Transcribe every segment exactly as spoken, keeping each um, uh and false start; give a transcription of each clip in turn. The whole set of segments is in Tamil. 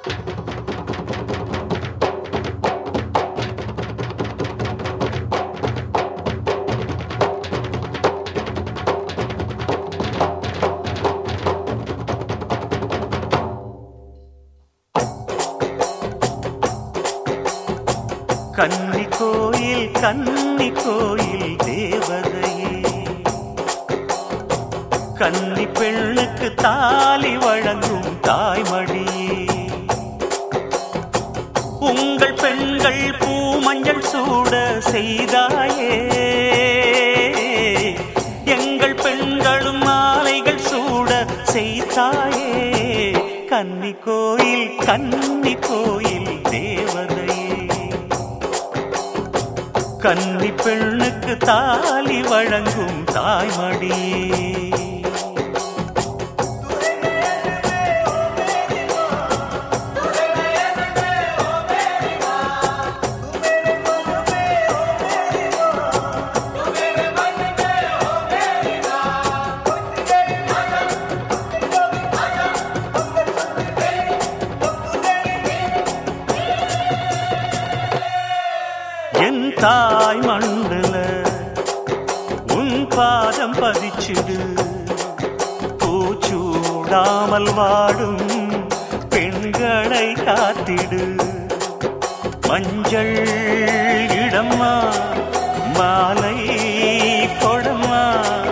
கன்னி கோயில் கன்னி கோயில் தேவதையே, கன்னி பெண்ணுக்கு தாலி வழங்கும் தாய்மடியே, உங்கள் பெண்கள் பூமஞ்சள் சூட செய்தாயே, எங்கள் பெண்களும் மாலைகள் சூட செய்தாயே. கன்னி கோயில் கன்னி கோயில் தேவதையே, கன்னி பெண்ணுக்கு தாலி வழங்கும் தாய்மடியே. என் தாய் மண்ணுல உன் பாதம் பதிச்சிடு, பூச்சூடாமல் வாடும் பெண்களை காத்திடு. மஞ்சள் இடம்மா மாலை கொடம்மா,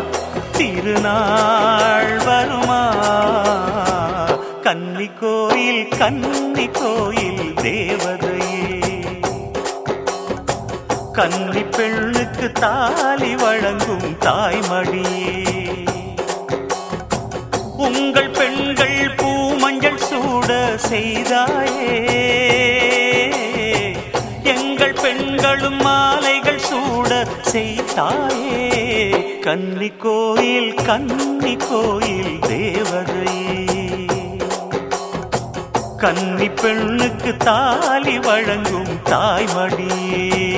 திருநாள் வருமா. கன்னி கோயில் கன்னி கோயில் தேவதையே, கன்னி பெண்ணுக்கு தாலி வழங்கும் தாய்மடியே, உங்கள் பெண்கள் பூமஞ்சள் சூட செய்தாயே, எங்கள் பெண்களும் மாலைகள் சூட செய்தாயே. கன்னி கோயில் கன்னி கோயில் தேவதையே, கன்னி பெண்ணுக்கு தாலி வழங்கும் தாய்மடியே.